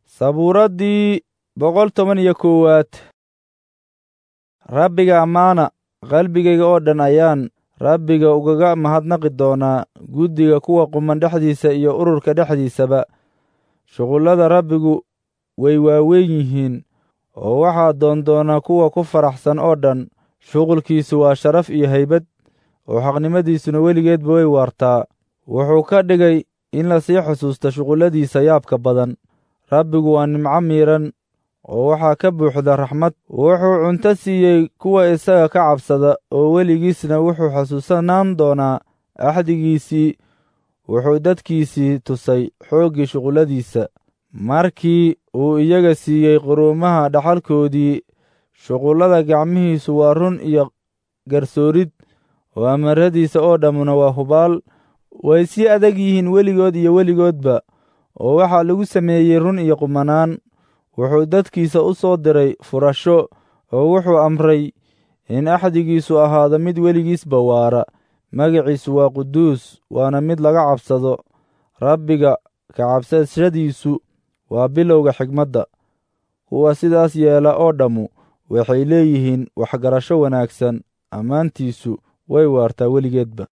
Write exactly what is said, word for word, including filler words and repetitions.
sabuuraddii boqol toban iyo koowaad. rabbiga ammaana, qalbigayga oo dhan ayaan rabbiga ugaga mahadnaqi doonaa, guddiga kuwa quman dhexdiisa iyo ururka dhexdiisaba. shuqullada rabbigu way waaweyn yihiin, oo waxaa doondoona kuwa ku faraxsan oo dhan. shuqulkiisu waa sharaf iyo haybad, oo xaqnimadiisuna weligeedba way waartaa. wuxuu ka dhigay in la sii xusuusta shuqulladiisa yaabka badan. rabbigu waa nimco miidhan, oo waxaa ka buuxda raxmad. wuxuu cunto siiyey kuwa isaga ka cabsada, oo weligiisna wuxuu xasuusanaan doonaa axdigiisii. wuxuu dadkiisii tusay xooggii shuqulladiisa, markii uu iyaga siiyey quruumaha dhaxalkoodii. shuqullada gacmihiisu waa run iyo garsoorid, oo amaradiisa oo dhammuna waa hubaal. way sii adag yihiin weligood iyo weligoodba, oo waxaa lagu sameeyey run iyo qumanaan. wuxuu dadkiisa u soo diray furasho, oo wuxuu amray in axdigiisu ahaado mid weligiisba waara. magaciisu waa quduus, waana mid laga cabsado. rabbiga ka cabsashadiisu waa bilowga xigmadda. kuwa sidaas yeela oo dhammu waxay leeyihiin waxgarasho wanaagsan. ammaantiisu way waartaa weligeedba.